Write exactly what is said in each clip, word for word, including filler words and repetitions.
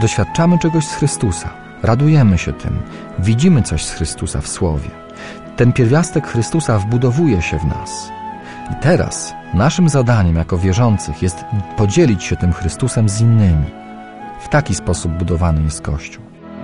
Doświadczamy czegoś z Chrystusa, radujemy się tym, widzimy coś z Chrystusa w Słowie. Ten pierwiastek Chrystusa wbudowuje się w nas. I teraz naszym zadaniem jako wierzących jest podzielić się tym Chrystusem z innymi. W taki sposób budowany jest Kościół.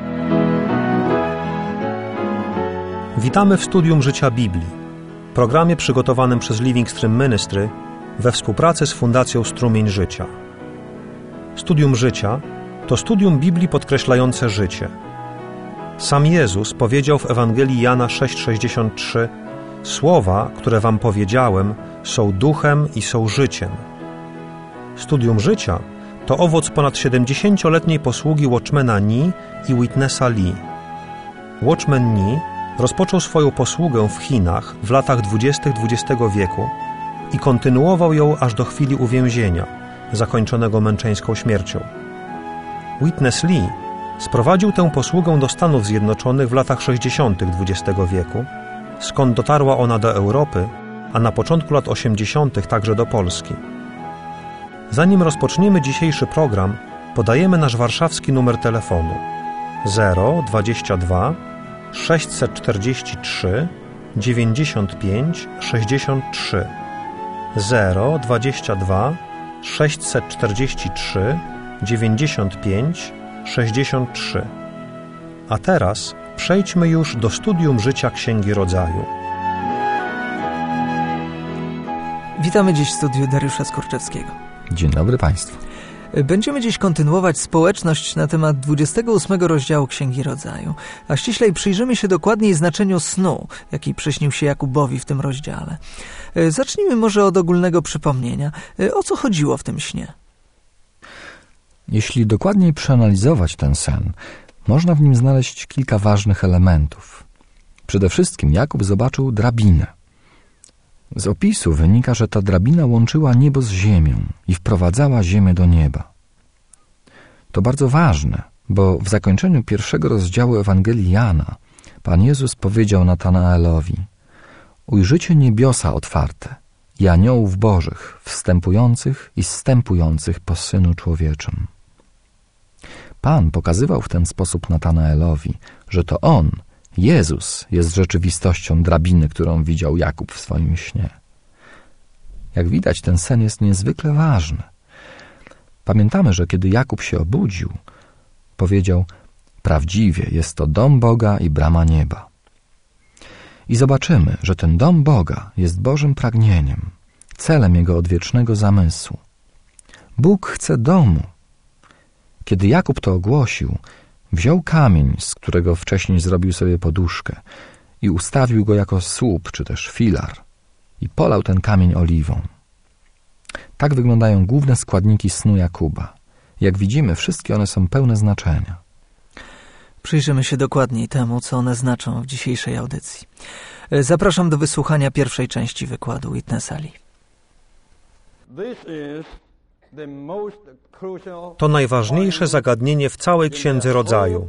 Witamy w Studium Życia Biblii, programie przygotowanym przez Living Stream Ministry we współpracy z Fundacją Strumień Życia. Studium Życia to studium Biblii podkreślające życie. Sam Jezus powiedział w Ewangelii Jana sześć sześćdziesiąt trzy: Słowa, które wam powiedziałem, są duchem i są życiem. Studium Życia to owoc ponad siedemdziesięcioletniej posługi Watchmana Nee i Witnessa Lee. Watchman Nee rozpoczął swoją posługę w Chinach w latach dwudziestych dwudziestego wieku i kontynuował ją aż do chwili uwięzienia, zakończonego męczeńską śmiercią. Witness Lee sprowadził tę posługę do Stanów Zjednoczonych w latach sześćdziesiątych dwudziestego wieku, skąd dotarła ona do Europy, a na początku lat osiemdziesiątych także do Polski. Zanim rozpoczniemy dzisiejszy program, podajemy nasz warszawski numer telefonu zero dwadzieścia dwa sześćset czterdzieści trzy dziewięćdziesiąt pięć sześćdziesiąt trzy zero dwadzieścia dwa sześćset czterdzieści trzy dziewięćdziesiąt pięć sześćdziesiąt trzy. A teraz przejdźmy już do studium życia Księgi Rodzaju. Witamy dziś w studiu Dariusza Skorczewskiego. Dzień dobry Państwu. Będziemy dziś kontynuować społeczność na temat dwudziestego ósmego rozdziału Księgi Rodzaju, a ściślej przyjrzymy się dokładniej znaczeniu snu, jaki przyśnił się Jakubowi w tym rozdziale. Zacznijmy może od ogólnego przypomnienia. O co chodziło w tym śnie? Jeśli dokładniej przeanalizować ten sen, można w nim znaleźć kilka ważnych elementów. Przede wszystkim Jakub zobaczył drabinę. Z opisu wynika, że ta drabina łączyła niebo z ziemią i wprowadzała ziemię do nieba. To bardzo ważne, bo w zakończeniu pierwszego rozdziału Ewangelii Jana Pan Jezus powiedział Natanaelowi: Ujrzycie niebiosa otwarte i aniołów bożych, wstępujących i zstępujących po Synu Człowieczym. Pan pokazywał w ten sposób Natanaelowi, że to On, Jezus, jest rzeczywistością drabiny, którą widział Jakub w swoim śnie. Jak widać, ten sen jest niezwykle ważny. Pamiętamy, że kiedy Jakub się obudził, powiedział: prawdziwie jest to dom Boga i brama nieba. I zobaczymy, że ten dom Boga jest Bożym pragnieniem, celem Jego odwiecznego zamysłu. Bóg chce domu. Kiedy Jakub to ogłosił, wziął kamień, z którego wcześniej zrobił sobie poduszkę, i ustawił go jako słup, czy też filar, i polał ten kamień oliwą. Tak wyglądają główne składniki snu Jakuba. Jak widzimy, wszystkie one są pełne znaczenia. Przyjrzymy się dokładniej temu, co one znaczą w dzisiejszej audycji. Zapraszam do wysłuchania pierwszej części wykładu Witnessa Lee. To najważniejsze zagadnienie w całej Księdze Rodzaju.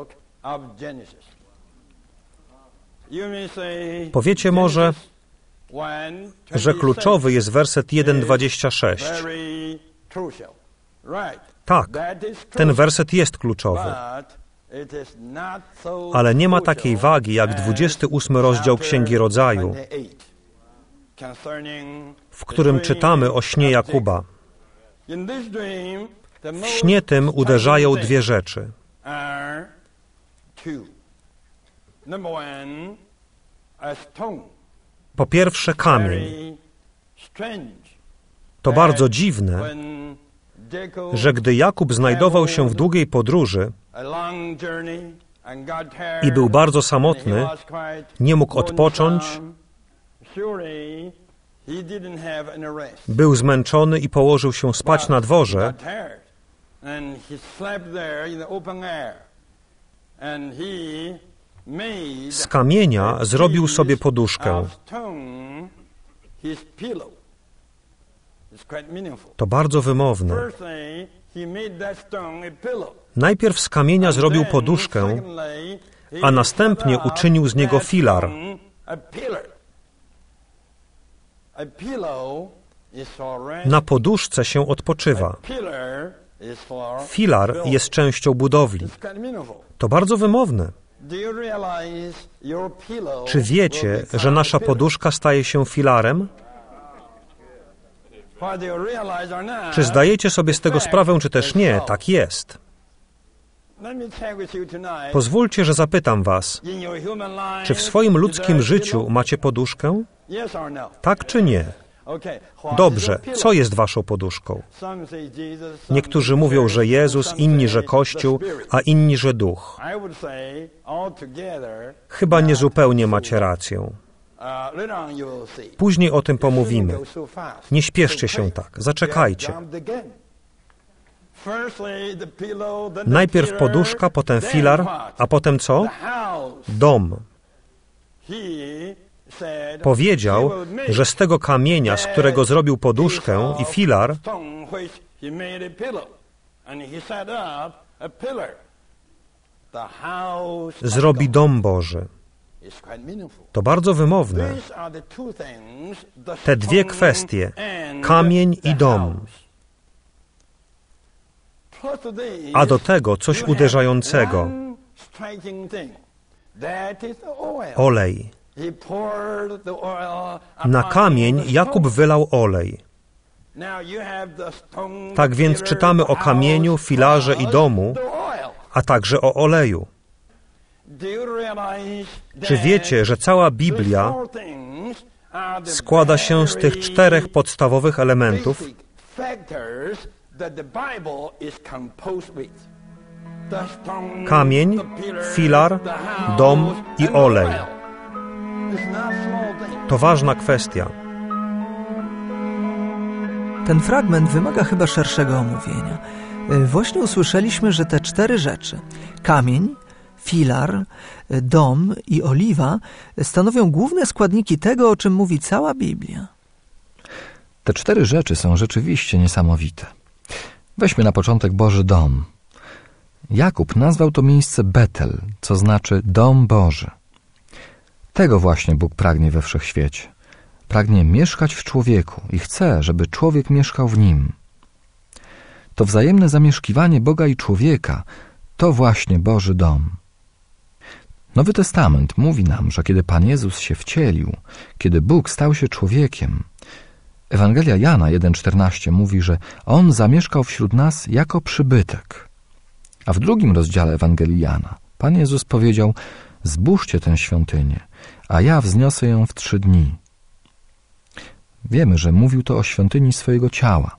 Powiecie może, że kluczowy jest werset jeden dwadzieścia sześć. Tak, ten werset jest kluczowy. Ale nie ma takiej wagi jak dwudziesty ósmy rozdział Księgi Rodzaju, w którym czytamy o śnie Jakuba. W śnie tym uderzają dwie rzeczy. Po pierwsze, kamień. To bardzo dziwne, że gdy Jakub znajdował się w długiej podróży i był bardzo samotny, nie mógł odpocząć, był zmęczony i położył się spać na dworze, z kamienia zrobił sobie poduszkę. To bardzo wymowne. Najpierw z kamienia zrobił poduszkę, a następnie uczynił z niego filar. Na poduszce się odpoczywa. Filar jest częścią budowli. To bardzo wymowne. Czy wiecie, że nasza poduszka staje się filarem? Czy zdajecie sobie z tego sprawę, czy też nie? Tak jest. Pozwólcie, że zapytam was, czy w swoim ludzkim życiu macie poduszkę? Tak czy nie? Dobrze, co jest waszą poduszką? Niektórzy mówią, że Jezus, inni, że Kościół, a inni, że Duch. Chyba niezupełnie macie rację. Później o tym pomówimy. Nie śpieszcie się tak, zaczekajcie. Najpierw poduszka, potem filar, a potem co? Dom. Powiedział, że z tego kamienia, z którego zrobił poduszkę i filar, zrobi dom Boży. To bardzo wymowne. Te dwie kwestie, kamień i dom. A do tego coś uderzającego. Olej. Na kamień Jakub wylał olej. Tak więc czytamy o kamieniu, filarze i domu, a także o oleju. Czy wiecie, że cała Biblia składa się z tych czterech podstawowych elementów? Kamień, filar, dom i olej. To ważna kwestia. Ten fragment wymaga chyba szerszego omówienia. Właśnie usłyszeliśmy, że te cztery rzeczy, kamień, filar, dom i oliwa, stanowią główne składniki tego, o czym mówi cała Biblia. Te cztery rzeczy są rzeczywiście niesamowite. Weźmy na początek Boży dom. Jakub nazwał to miejsce Betel, co znaczy dom Boży. Tego właśnie Bóg pragnie we wszechświecie. Pragnie mieszkać w człowieku i chce, żeby człowiek mieszkał w nim. To wzajemne zamieszkiwanie Boga i człowieka to właśnie Boży dom. Nowy Testament mówi nam, że kiedy Pan Jezus się wcielił, kiedy Bóg stał się człowiekiem, Ewangelia Jana jeden czternaście mówi, że On zamieszkał wśród nas jako przybytek. A w drugim rozdziale Ewangelii Jana Pan Jezus powiedział: zbóżcie tę świątynię, a ja wzniosę ją w trzy dni. Wiemy, że mówił to o świątyni swojego ciała.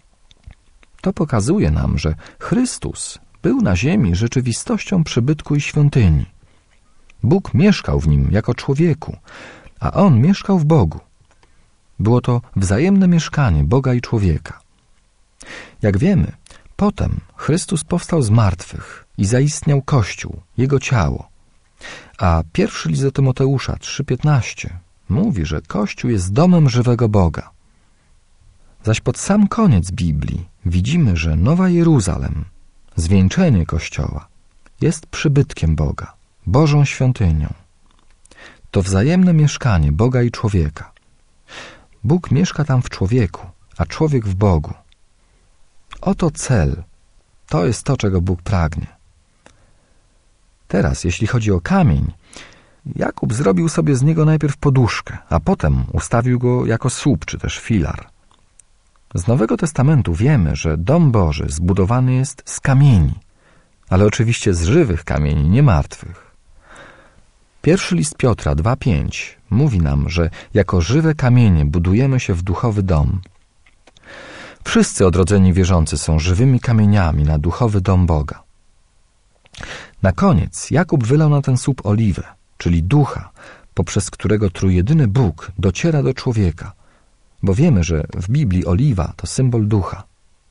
To pokazuje nam, że Chrystus był na ziemi rzeczywistością przybytku i świątyni. Bóg mieszkał w nim jako człowieku, a On mieszkał w Bogu. Było to wzajemne mieszkanie Boga i człowieka. Jak wiemy, potem Chrystus powstał z martwych i zaistniał Kościół, Jego ciało. A pierwszy list do Tymoteusza trzy piętnaście mówi, że Kościół jest domem żywego Boga. Zaś pod sam koniec Biblii widzimy, że Nowa Jeruzalem, zwieńczenie Kościoła, jest przybytkiem Boga, Bożą świątynią. To wzajemne mieszkanie Boga i człowieka. Bóg mieszka tam w człowieku, a człowiek w Bogu. Oto cel. To jest to, czego Bóg pragnie. Teraz, jeśli chodzi o kamień, Jakub zrobił sobie z niego najpierw poduszkę, a potem ustawił go jako słup, czy też filar. Z Nowego Testamentu wiemy, że dom Boży zbudowany jest z kamieni, ale oczywiście z żywych kamieni, nie martwych. Pierwszy list Piotra dwa pięć mówi nam, że jako żywe kamienie budujemy się w duchowy dom. Wszyscy odrodzeni wierzący są żywymi kamieniami na duchowy dom Boga. Na koniec Jakub wylał na ten słup oliwę, czyli ducha, poprzez którego trójjedyny Bóg dociera do człowieka, bo wiemy, że w Biblii oliwa to symbol ducha.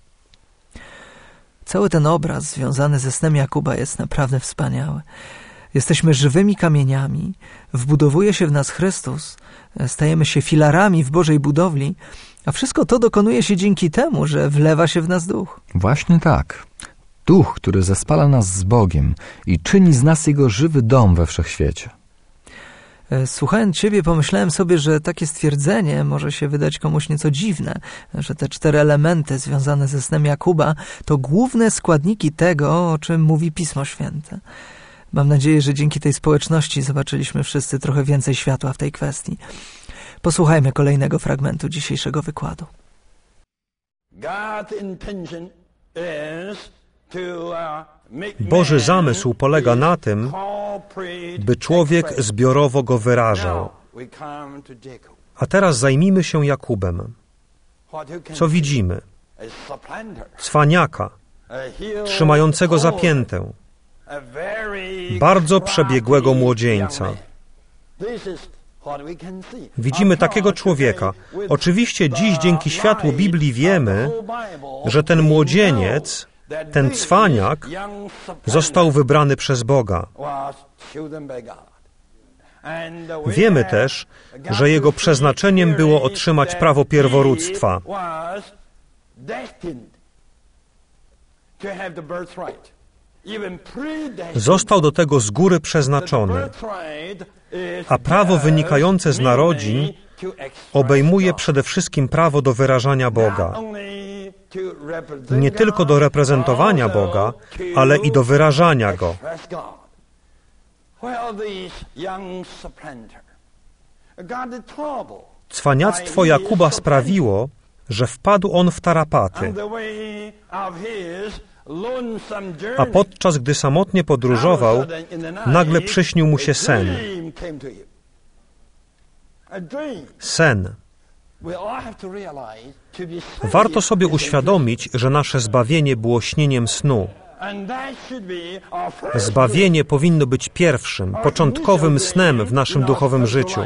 Cały ten obraz związany ze snem Jakuba jest naprawdę wspaniały. Jesteśmy żywymi kamieniami, wbudowuje się w nas Chrystus, stajemy się filarami w Bożej budowli, a wszystko to dokonuje się dzięki temu, że wlewa się w nas duch. Właśnie tak. Duch, który zespala nas z Bogiem i czyni z nas Jego żywy dom we wszechświecie. Słuchając Ciebie, pomyślałem sobie, że takie stwierdzenie może się wydać komuś nieco dziwne, że te cztery elementy związane ze snem Jakuba to główne składniki tego, o czym mówi Pismo Święte. Mam nadzieję, że dzięki tej społeczności zobaczyliśmy wszyscy trochę więcej światła w tej kwestii. Posłuchajmy kolejnego fragmentu dzisiejszego wykładu. Boży zamysł polega na tym, by człowiek zbiorowo go wyrażał. A teraz zajmijmy się Jakubem. Co widzimy? Cwaniaka, trzymającego za piętę, bardzo przebiegłego młodzieńca. Widzimy takiego człowieka. Oczywiście dziś dzięki światłu Biblii wiemy, że ten młodzieniec, ten cwaniak został wybrany przez Boga. Wiemy też, że jego przeznaczeniem było otrzymać prawo pierworództwa. Został do tego z góry przeznaczony, a prawo wynikające z narodzin obejmuje przede wszystkim prawo do wyrażania Boga. Nie tylko do reprezentowania Boga, ale i do wyrażania Go. Cwaniactwo Jakuba sprawiło, że wpadł on w tarapaty. A podczas gdy samotnie podróżował, nagle przyśnił mu się sen. Sen. Warto sobie uświadomić, że nasze zbawienie było śnieniem snu. Zbawienie powinno być pierwszym, początkowym snem w naszym duchowym życiu.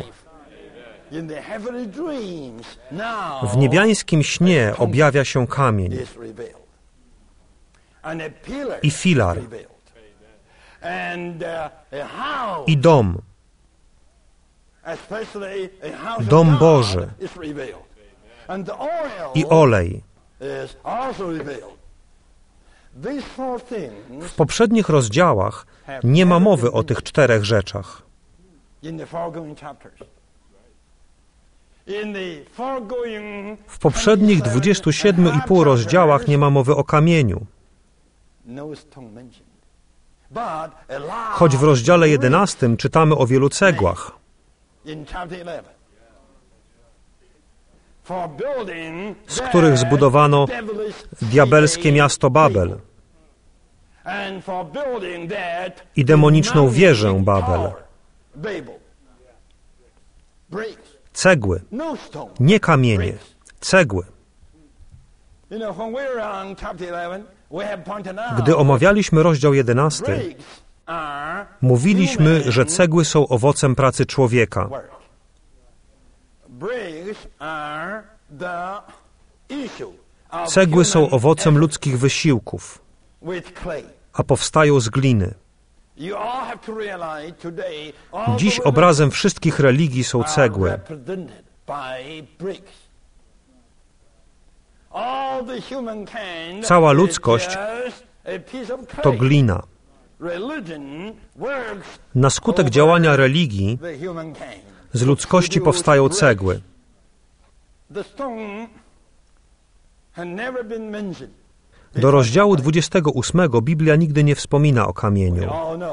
W niebiańskim śnie objawia się kamień i filar i dom, dom Boży i olej. W poprzednich rozdziałach nie ma mowy o tych czterech rzeczach. W poprzednich dwudziestu siedmiu i pół rozdziałach nie ma mowy o kamieniu. Choć w rozdziale jedenastym czytamy o wielu cegłach. Z których zbudowano diabelskie miasto Babel i demoniczną wieżę Babel. Cegły, nie kamienie, cegły. Gdy omawialiśmy rozdział jedenasty, mówiliśmy, że cegły są owocem pracy człowieka. Cegły są owocem ludzkich wysiłków, a powstają z gliny. Dziś obrazem wszystkich religii są cegły. Cała ludzkość to glina. Na skutek działania religii z ludzkości powstają cegły. Do rozdziału dwudziestego ósmego Biblia nigdy nie wspomina o kamieniu.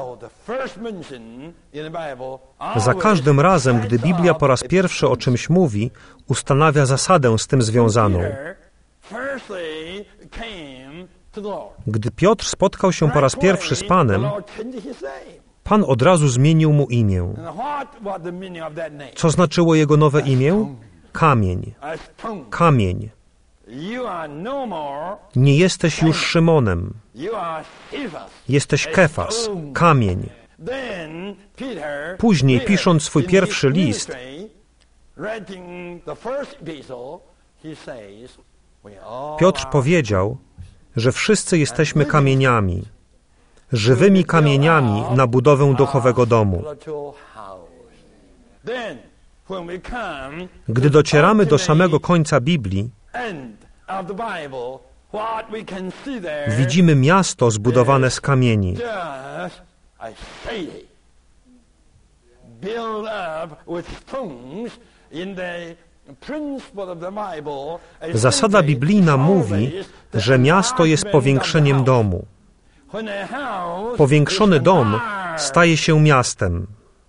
Za każdym razem, gdy Biblia po raz pierwszy o czymś mówi, ustanawia zasadę z tym związaną. Gdy Piotr spotkał się po raz pierwszy z Panem, Pan od razu zmienił mu imię. Co znaczyło jego nowe imię? Kamień. Kamień. Nie jesteś już Szymonem. Jesteś Kefas, kamień. Później, pisząc swój pierwszy list, Piotr powiedział, że wszyscy jesteśmy kamieniami, żywymi kamieniami na budowę duchowego domu. Gdy docieramy do samego końca Biblii, widzimy miasto zbudowane z kamieni. Zasada biblijna mówi, że miasto jest powiększeniem domu. Powiększony dom staje się miastem.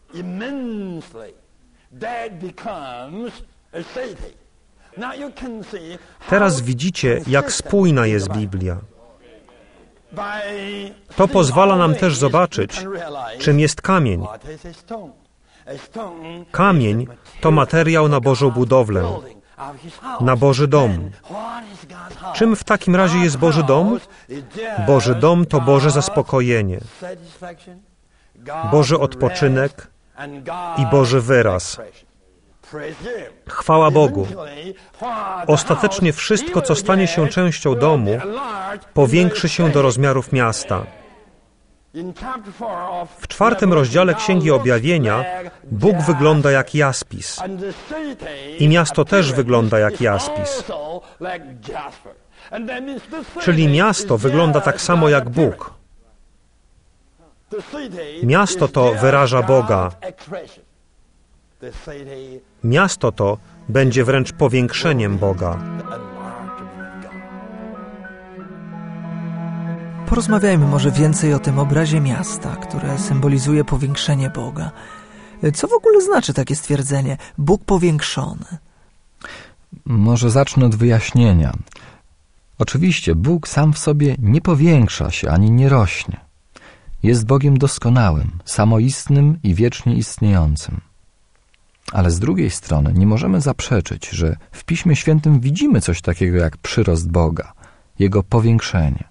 Teraz widzicie, jak spójna jest Biblia. To pozwala nam też zobaczyć, czym jest kamień. Kamień to materiał na Bożą budowlę, na Boży dom. Czym w takim razie jest Boży dom? Boży dom to Boże zaspokojenie, Boży odpoczynek i Boży wyraz. Chwała Bogu. Ostatecznie wszystko, co stanie się częścią domu, powiększy się do rozmiarów miasta. W czwartym rozdziale Księgi Objawienia Bóg wygląda jak jaspis i miasto też wygląda jak jaspis. Czyli miasto wygląda tak samo jak Bóg. Miasto to wyraża Boga. Miasto to będzie wręcz powiększeniem Boga. Porozmawiajmy może więcej o tym obrazie miasta, które symbolizuje powiększenie Boga. Co w ogóle znaczy takie stwierdzenie Bóg powiększony? Może zacznę od wyjaśnienia. Oczywiście Bóg sam w sobie nie powiększa się ani nie rośnie. Jest Bogiem doskonałym, samoistnym i wiecznie istniejącym. Ale z drugiej strony nie możemy zaprzeczyć, że w Piśmie Świętym widzimy coś takiego jak przyrost Boga, Jego powiększenie.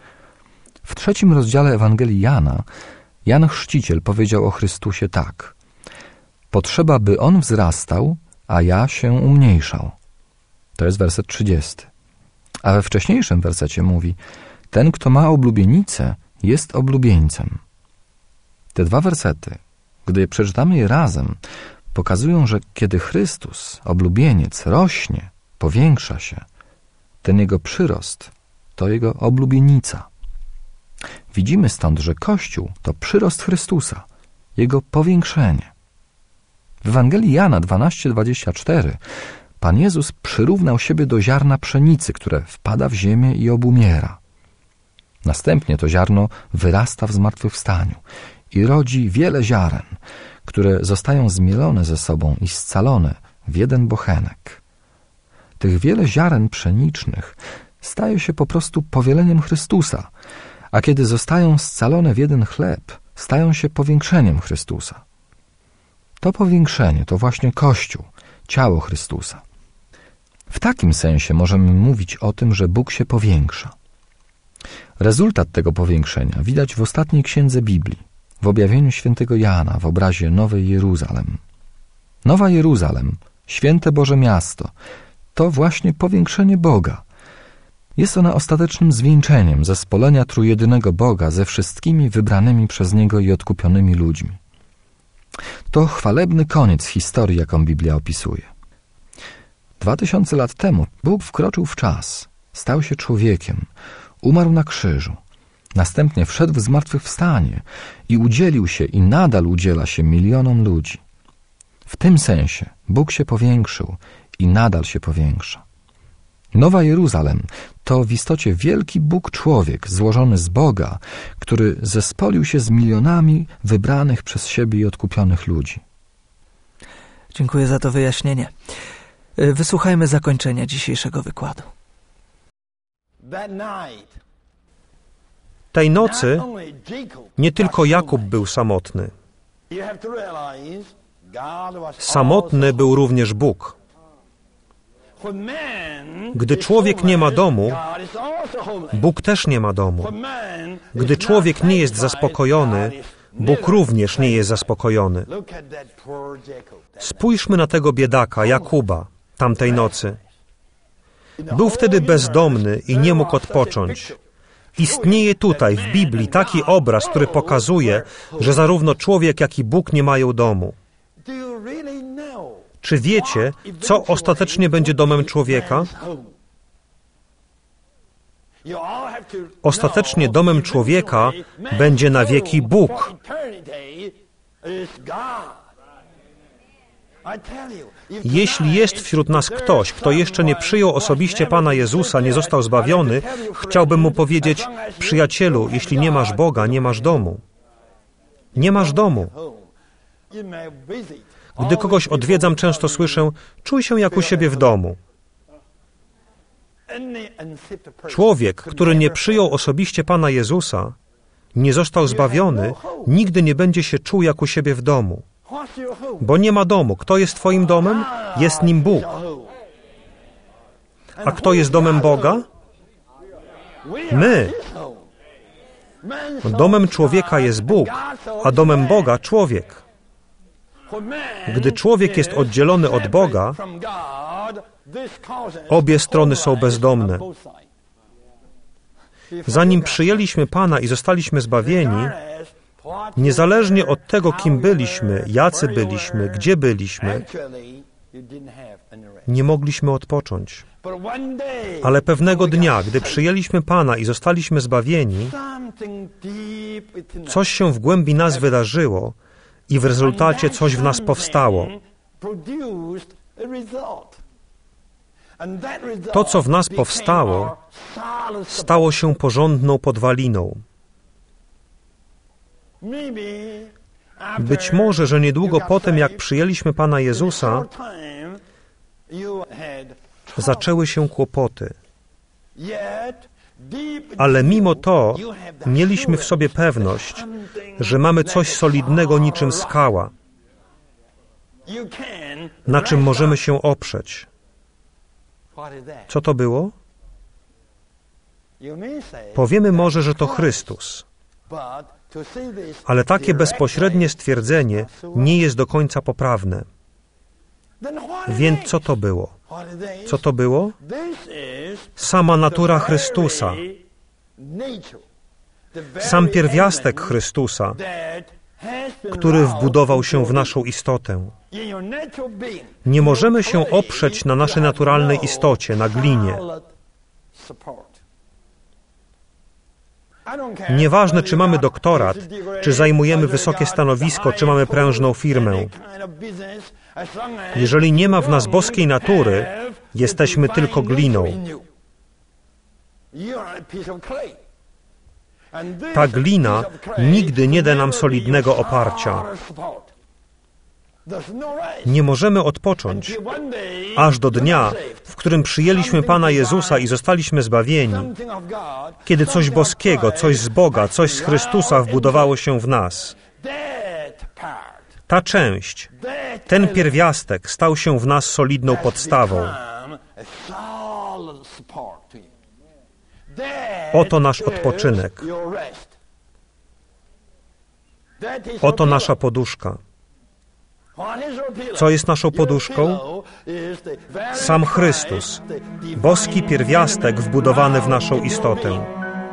W trzecim rozdziale Ewangelii Jana Jan Chrzciciel powiedział o Chrystusie tak: potrzeba, by On wzrastał, a ja się umniejszał. To jest werset trzydziesty. A we wcześniejszym wersecie mówi: ten, kto ma oblubienicę, jest oblubieńcem. Te dwa wersety, gdy przeczytamy je razem, pokazują, że kiedy Chrystus, oblubieniec, rośnie, powiększa się, ten Jego przyrost to Jego oblubienica. Widzimy stąd, że Kościół to przyrost Chrystusa, Jego powiększenie. W Ewangelii Jana dwanaście dwadzieścia cztery Pan Jezus przyrównał siebie do ziarna pszenicy, które wpada w ziemię i obumiera. Następnie to ziarno wyrasta w zmartwychwstaniu i rodzi wiele ziaren, które zostają zmielone ze sobą i scalone w jeden bochenek. Tych wiele ziaren pszenicznych staje się po prostu powieleniem Chrystusa, a kiedy zostają scalone w jeden chleb, stają się powiększeniem Chrystusa. To powiększenie to właśnie Kościół, ciało Chrystusa. W takim sensie możemy mówić o tym, że Bóg się powiększa. Rezultat tego powiększenia widać w ostatniej księdze Biblii, w objawieniu świętego Jana, w obrazie Nowej Jeruzalem. Nowa Jeruzalem, święte Boże miasto, to właśnie powiększenie Boga. Jest ona ostatecznym zwieńczeniem zespolenia trójjedynego Boga ze wszystkimi wybranymi przez Niego i odkupionymi ludźmi. To chwalebny koniec historii, jaką Biblia opisuje. Dwa tysiące lat temu Bóg wkroczył w czas, stał się człowiekiem, umarł na krzyżu, następnie wszedł w zmartwychwstanie i udzielił się i nadal udziela się milionom ludzi. W tym sensie Bóg się powiększył i nadal się powiększa. Nowa Jeruzalem to w istocie wielki Bóg człowiek złożony z Boga, który zespolił się z milionami wybranych przez siebie i odkupionych ludzi. Dziękuję za to wyjaśnienie. Wysłuchajmy zakończenia dzisiejszego wykładu. Tej nocy nie tylko Jakub był samotny. Samotny był również Bóg. Gdy człowiek nie ma domu, Bóg też nie ma domu. Gdy człowiek nie jest zaspokojony, Bóg również nie jest zaspokojony. Spójrzmy na tego biedaka, Jakuba, tamtej nocy. Był wtedy bezdomny i nie mógł odpocząć. Istnieje tutaj w Biblii taki obraz, który pokazuje, że zarówno człowiek, jak i Bóg nie mają domu. Czy wiecie, co ostatecznie będzie domem człowieka? Ostatecznie domem człowieka będzie na wieki Bóg. Jeśli jest wśród nas ktoś, kto jeszcze nie przyjął osobiście Pana Jezusa, nie został zbawiony, chciałbym mu powiedzieć: przyjacielu, jeśli nie masz Boga, nie masz domu. Nie masz domu. Gdy kogoś odwiedzam, często słyszę: czuj się jak u siebie w domu. Człowiek, który nie przyjął osobiście Pana Jezusa, nie został zbawiony, nigdy nie będzie się czuł jak u siebie w domu. Bo nie ma domu. Kto jest twoim domem? Jest nim Bóg. A kto jest domem Boga? My. Domem człowieka jest Bóg, a domem Boga człowiek. Gdy człowiek jest oddzielony od Boga, obie strony są bezdomne. Zanim przyjęliśmy Pana i zostaliśmy zbawieni, niezależnie od tego, kim byliśmy, jacy byliśmy, gdzie byliśmy, nie mogliśmy odpocząć. Ale pewnego dnia, gdy przyjęliśmy Pana i zostaliśmy zbawieni, coś się w głębi nas wydarzyło i w rezultacie coś w nas powstało. To, co w nas powstało, stało się porządną podwaliną. Być może, że niedługo potem, jak przyjęliśmy Pana Jezusa, zaczęły się kłopoty. Ale mimo to mieliśmy w sobie pewność, że mamy coś solidnego niczym skała, na czym możemy się oprzeć. Co to było? Powiemy może, że to Chrystus. Ale takie bezpośrednie stwierdzenie nie jest do końca poprawne. Więc co to było? Co to było? Sama natura Chrystusa. Sam pierwiastek Chrystusa, który wbudował się w naszą istotę. Nie możemy się oprzeć na naszej naturalnej istocie, na glinie. Nieważne, czy mamy doktorat, czy zajmujemy wysokie stanowisko, czy mamy prężną firmę. Jeżeli nie ma w nas boskiej natury, jesteśmy tylko gliną. Ta glina nigdy nie da nam solidnego oparcia. Nie możemy odpocząć, aż do dnia, w którym przyjęliśmy Pana Jezusa i zostaliśmy zbawieni, kiedy coś boskiego, coś z Boga, coś z Chrystusa wbudowało się w nas. Ta część, ten pierwiastek stał się w nas solidną podstawą. Oto nasz odpoczynek. Oto nasza poduszka. Co jest naszą poduszką? Sam Chrystus, boski pierwiastek wbudowany w naszą istotę.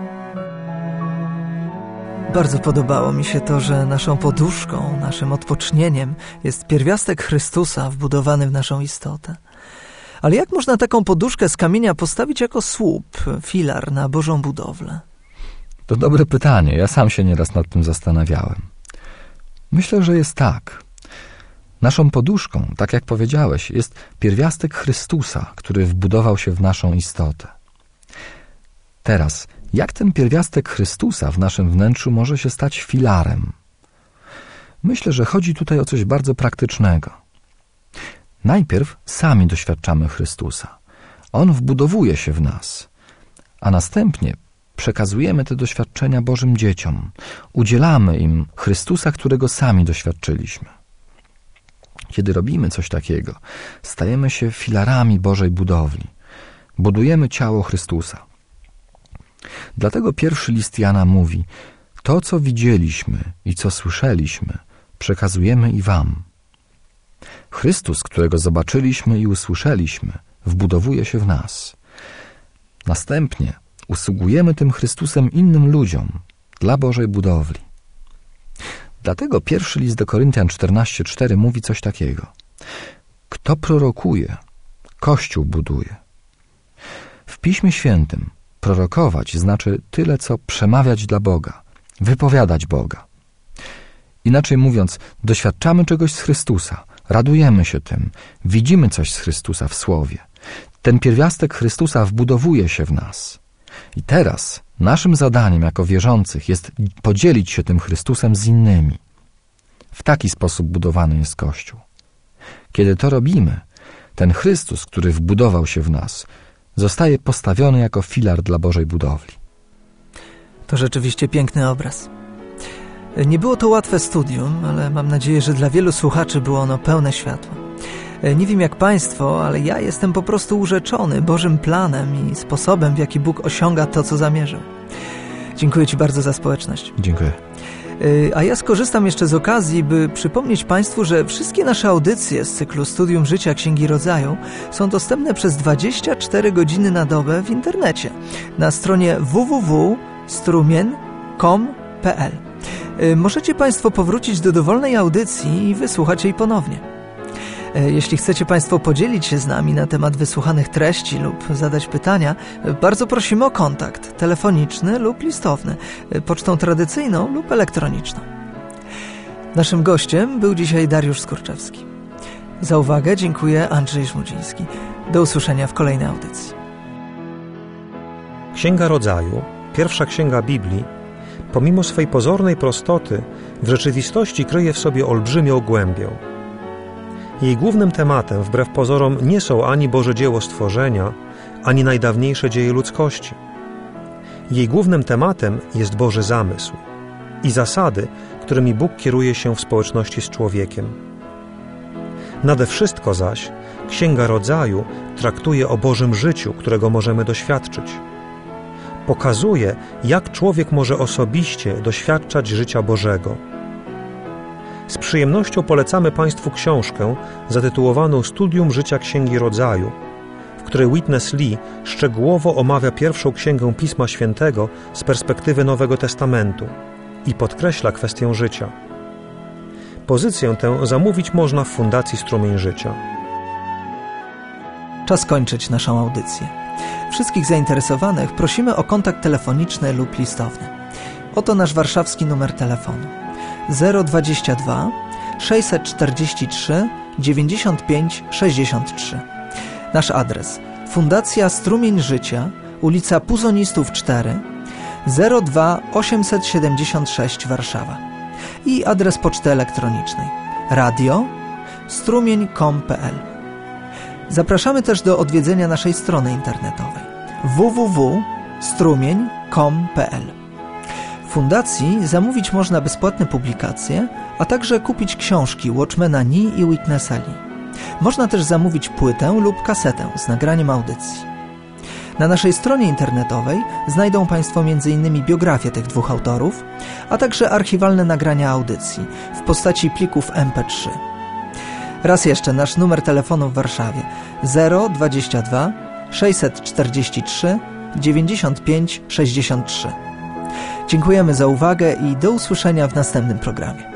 Bardzo podobało mi się to, że naszą poduszką, naszym odpocznieniem jest pierwiastek Chrystusa wbudowany w naszą istotę. Ale jak można taką poduszkę z kamienia postawić jako słup, filar na Bożą budowlę? To dobre pytanie. Ja sam się nieraz nad tym zastanawiałem. Myślę, że jest tak. Naszą poduszką, tak jak powiedziałeś, jest pierwiastek Chrystusa, który wbudował się w naszą istotę. Teraz, jak ten pierwiastek Chrystusa w naszym wnętrzu może się stać filarem? Myślę, że chodzi tutaj o coś bardzo praktycznego. Najpierw sami doświadczamy Chrystusa. On wbudowuje się w nas, a następnie przekazujemy te doświadczenia Bożym dzieciom. Udzielamy im Chrystusa, którego sami doświadczyliśmy. Kiedy robimy coś takiego, stajemy się filarami Bożej budowli. Budujemy ciało Chrystusa. Dlatego pierwszy list Jana mówi: to, co widzieliśmy i co słyszeliśmy, przekazujemy i wam. Chrystus, którego zobaczyliśmy i usłyszeliśmy, wbudowuje się w nas. Następnie usługujemy tym Chrystusem innym ludziom dla Bożej budowli. Dlatego pierwszy list do Koryntian czternaście cztery mówi coś takiego: kto prorokuje, Kościół buduje. W Piśmie Świętym prorokować znaczy tyle, co przemawiać dla Boga, wypowiadać Boga. Inaczej mówiąc, doświadczamy czegoś z Chrystusa, radujemy się tym, widzimy coś z Chrystusa w Słowie. Ten pierwiastek Chrystusa wbudowuje się w nas. I teraz naszym zadaniem jako wierzących jest podzielić się tym Chrystusem z innymi. W taki sposób budowany jest Kościół. Kiedy to robimy, ten Chrystus, który wbudował się w nas, zostaje postawiony jako filar dla Bożej budowli. To rzeczywiście piękny obraz. Nie było to łatwe studium, ale mam nadzieję, że dla wielu słuchaczy było ono pełne światła. Nie wiem jak Państwo, ale ja jestem po prostu urzeczony Bożym planem i sposobem, w jaki Bóg osiąga to, co zamierzył. Dziękuję Ci bardzo za społeczność. Dziękuję. A ja skorzystam jeszcze z okazji, by przypomnieć Państwu, że wszystkie nasze audycje z cyklu Studium Życia Księgi Rodzaju są dostępne przez dwadzieścia cztery godziny na dobę w internecie na stronie w w w kropka strumien kropka com kropka p l. Możecie Państwo powrócić do dowolnej audycji i wysłuchać jej ponownie. Jeśli chcecie Państwo podzielić się z nami na temat wysłuchanych treści lub zadać pytania, bardzo prosimy o kontakt telefoniczny lub listowny, pocztą tradycyjną lub elektroniczną. Naszym gościem był dzisiaj Dariusz Skurczewski. Za uwagę dziękuję Andrzej Żmudziński. Do usłyszenia w kolejnej audycji. Księga Rodzaju, pierwsza księga Biblii, pomimo swej pozornej prostoty, w rzeczywistości kryje w sobie olbrzymią głębię. Jej głównym tematem, wbrew pozorom, nie są ani Boże dzieło stworzenia, ani najdawniejsze dzieje ludzkości. Jej głównym tematem jest Boży zamysł i zasady, którymi Bóg kieruje się w społeczności z człowiekiem. Nade wszystko zaś Księga Rodzaju traktuje o Bożym życiu, którego możemy doświadczyć. Pokazuje, jak człowiek może osobiście doświadczać życia Bożego. Z przyjemnością polecamy Państwu książkę zatytułowaną Studium Życia Księgi Rodzaju, w której Witness Lee szczegółowo omawia pierwszą księgę Pisma Świętego z perspektywy Nowego Testamentu i podkreśla kwestię życia. Pozycję tę zamówić można w Fundacji Strumień Życia. Czas kończyć naszą audycję. Wszystkich zainteresowanych prosimy o kontakt telefoniczny lub listowny. Oto nasz warszawski numer telefonu zero dwadzieścia dwa sześćset czterdzieści trzy dziewięćdziesiąt pięć sześćdziesiąt trzy. Nasz adres: Fundacja Strumień Życia, ulica Puzonistów cztery, zero dwa osiemset siedemdziesiąt sześć Warszawa. I adres poczty elektronicznej radio strumień kropka com kropka p l. Zapraszamy też do odwiedzenia naszej strony internetowej w w w kropka strumień kropka com kropka p l. W fundacji zamówić można bezpłatne publikacje, a także kupić książki Watchmana Nee i Witnessa Lee. Można też zamówić płytę lub kasetę z nagraniem audycji. Na naszej stronie internetowej znajdą Państwo m in biografię tych dwóch autorów, a także archiwalne nagrania audycji w postaci plików em pe trzy. Raz jeszcze nasz numer telefonu w Warszawie zero dwadzieścia dwa sześćset czterdzieści trzy dziewięćdziesiąt pięć sześćdziesiąt trzy. Dziękujemy za uwagę i do usłyszenia w następnym programie.